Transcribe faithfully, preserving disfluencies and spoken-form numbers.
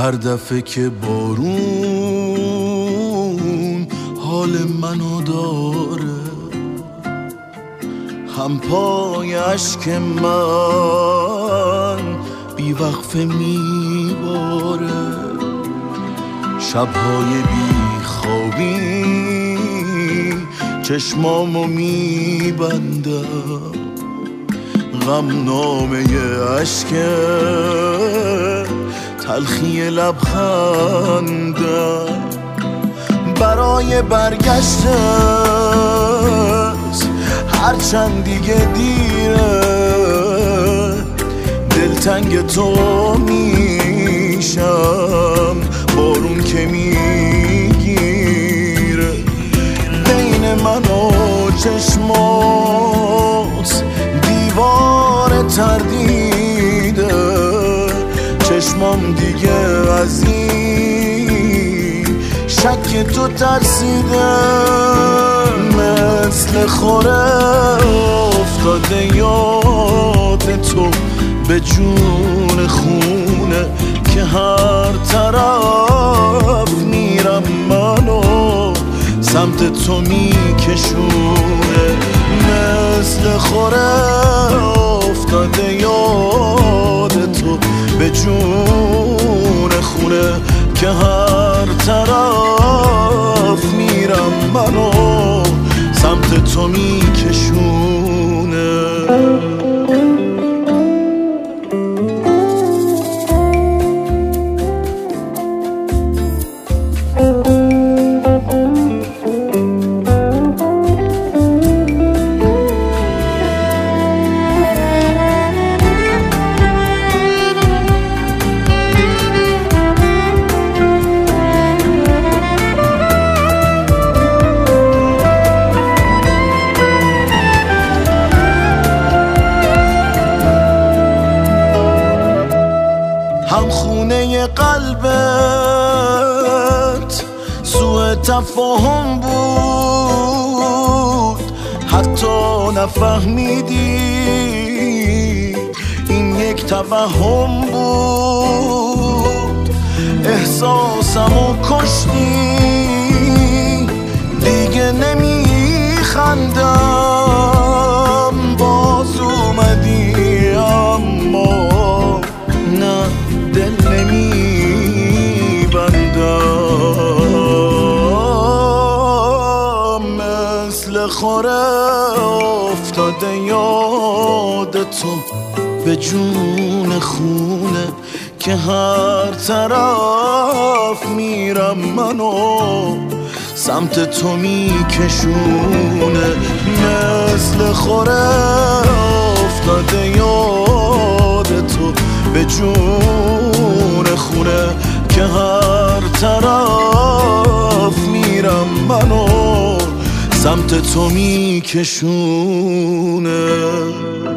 هر دفعه که بارون حال منو داره، هم پای اشک من بی وقفه میباره. شبهای بی خوابی چشمامو میبندم، غم نامه اشک تلخی لبخندم. برای برگشتت هرچند دیگه دیره، دلتنگ تو میشم بارون که میگیره. بین من و چشمات دیوار تردیده، چشمام دیگه از این شک تو ترسیده. مثل خوره افتاده یاد تو به جون خونه، که هر طرف میرم منو سمت تو میکشونه. مثل خوره افتاده یاد تو به جون خونه، که هر طرف میرم منو سمت تو میکشونه. هم خونه قلبت سوء تفاهم بود، حتی نفهمیدی این یک توهم بود. احساسمو کشتی دیگه نمیخندم، باز اومدی اما نه دل نمیبندم. مثل خوره افتاده یاد تو به جون خونه، که هر طرف میرم منو سمت تو میکشونه. مثل خوره افتاده یاد تو به جون خونه، که هر طرف میرم منو سمت تو میکشونه.